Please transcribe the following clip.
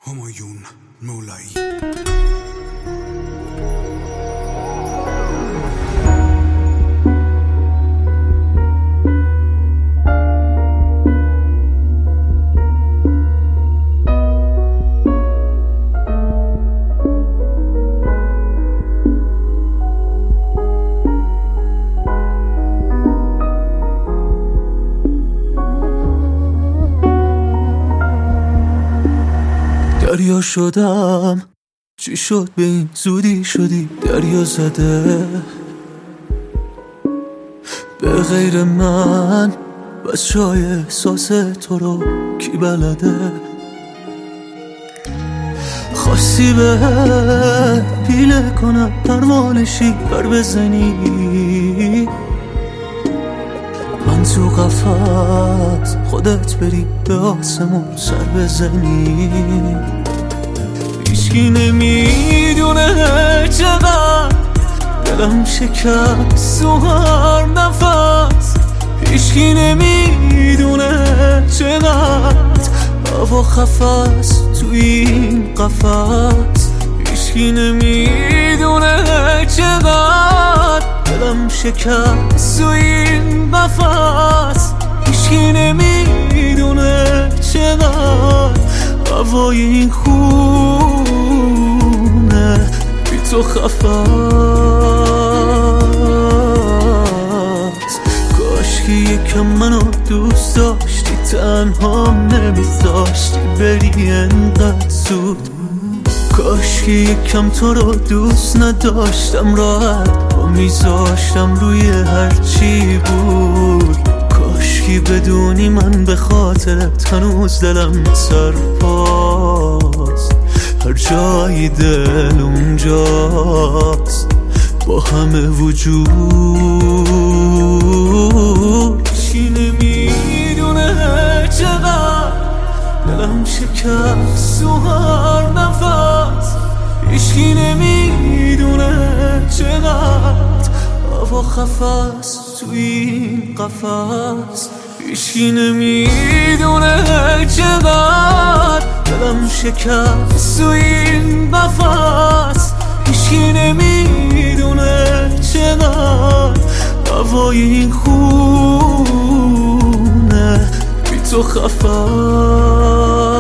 همایون مولایی. دریا شدم، چی شد به این زودی شدی دریا زده؟ به غیر من بس جای احساس تو رو کی بلده؟ خواستی به پیله کنم پروانشی پر بزنی، من تو قفس خودت بری به آسمون سر بزنی. هیچکی نمیدونه چقدر دلم شکست و هر نفس، هیچکی نمیدونه چقدر هوا خفست تو این قفس، هیچکی نمیدونه چقدر دلم شکست تو این قفس، هیچکی نمیدونه چقدر هوای این خونه بی تو خفست. کاشکی یکم منو دوست داشتی، تنهام نمیذاشتی بری انقدر زود. کاشکی یکم تو رو دوست نداشتم، راحت با میذاشتم روی هرچی بود. کاشکی بدونی من به خاطرت هنوز دلم سرپاست، هر جای دل اونجاست با همه وجود. هیچی نمیدونه چقدر دلم شکست و هر نفس، هیچکی نمیدونه چقدر هوا خفست تو این قفس، هیچکی نمیدونه چقدر دلم شکست تو این قفس، هیچکی نمیدونه چقدر هوای این خونه بی تو خفست.